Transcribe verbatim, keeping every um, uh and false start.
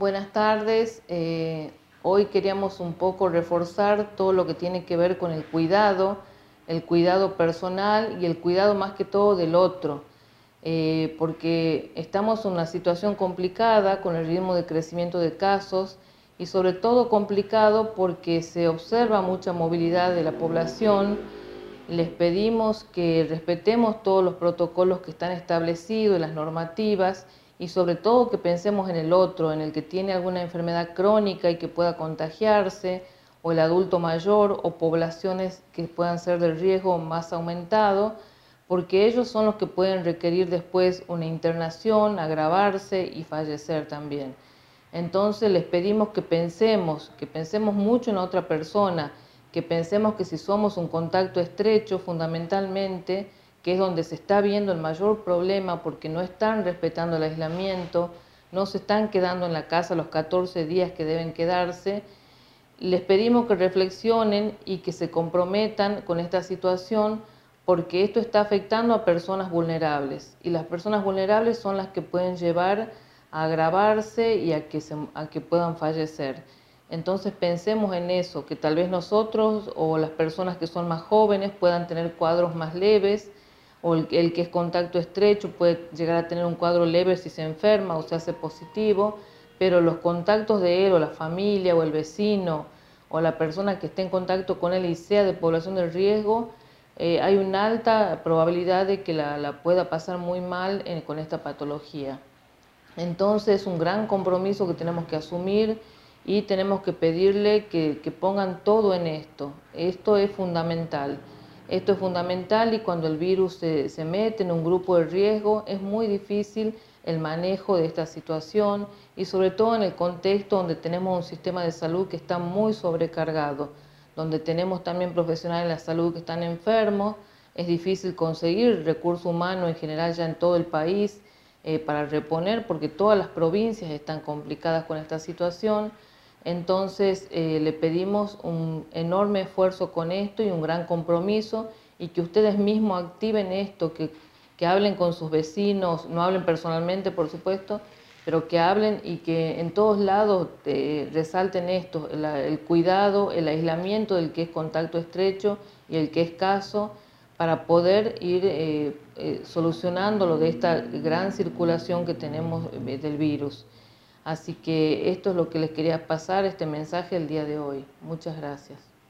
Buenas tardes. Eh, hoy queríamos un poco reforzar todo lo que tiene que ver con el cuidado, el cuidado personal y el cuidado más que todo del otro, eh, porque estamos en una situación complicada con el ritmo de crecimiento de casos y sobre todo complicado porque se observa mucha movilidad de la población. Les pedimos que respetemos todos los protocolos que están establecidos, las normativas, y sobre todo que pensemos en el otro, en el que tiene alguna enfermedad crónica y que pueda contagiarse, o el adulto mayor, o poblaciones que puedan ser de riesgo más aumentado, porque ellos son los que pueden requerir después una internación, agravarse y fallecer también. Entonces les pedimos que pensemos, que pensemos mucho en otra persona, que pensemos que si somos un contacto estrecho fundamentalmente, que es donde se está viendo el mayor problema porque no están respetando el aislamiento, no se están quedando en la casa los catorce días que deben quedarse, les pedimos que reflexionen y que se comprometan con esta situación porque esto está afectando a personas vulnerables y las personas vulnerables son las que pueden llevar a agravarse y a que, se, a que puedan fallecer. Entonces pensemos en eso, que tal vez nosotros o las personas que son más jóvenes puedan tener cuadros más leves, o el, el que es contacto estrecho puede llegar a tener un cuadro leve si se enferma o se hace positivo, pero los contactos de él o la familia o el vecino o la persona que esté en contacto con él y sea de población de riesgo, eh, hay una alta probabilidad de que la, la pueda pasar muy mal en, con esta patología. Entonces es un gran compromiso que tenemos que asumir y tenemos que pedirle que, que pongan todo en esto. Esto es fundamental. Esto es fundamental y cuando el virus se, se mete en un grupo de riesgo es muy difícil el manejo de esta situación y sobre todo en el contexto donde tenemos un sistema de salud que está muy sobrecargado, donde tenemos también profesionales de la salud que están enfermos, es difícil conseguir recursos humanos en general ya en todo el país eh, para reponer porque todas las provincias están complicadas con esta situación. Entonces eh, le pedimos un enorme esfuerzo con esto y un gran compromiso y que ustedes mismos activen esto, que, que hablen con sus vecinos, no hablen personalmente por supuesto, pero que hablen y que en todos lados eh, resalten esto, la, el cuidado, el aislamiento del que es contacto estrecho y el que es caso, para poder ir eh, eh, solucionando lo de esta gran circulación que tenemos eh, del virus. Así que esto es lo que les quería pasar, este mensaje el día de hoy. Muchas gracias.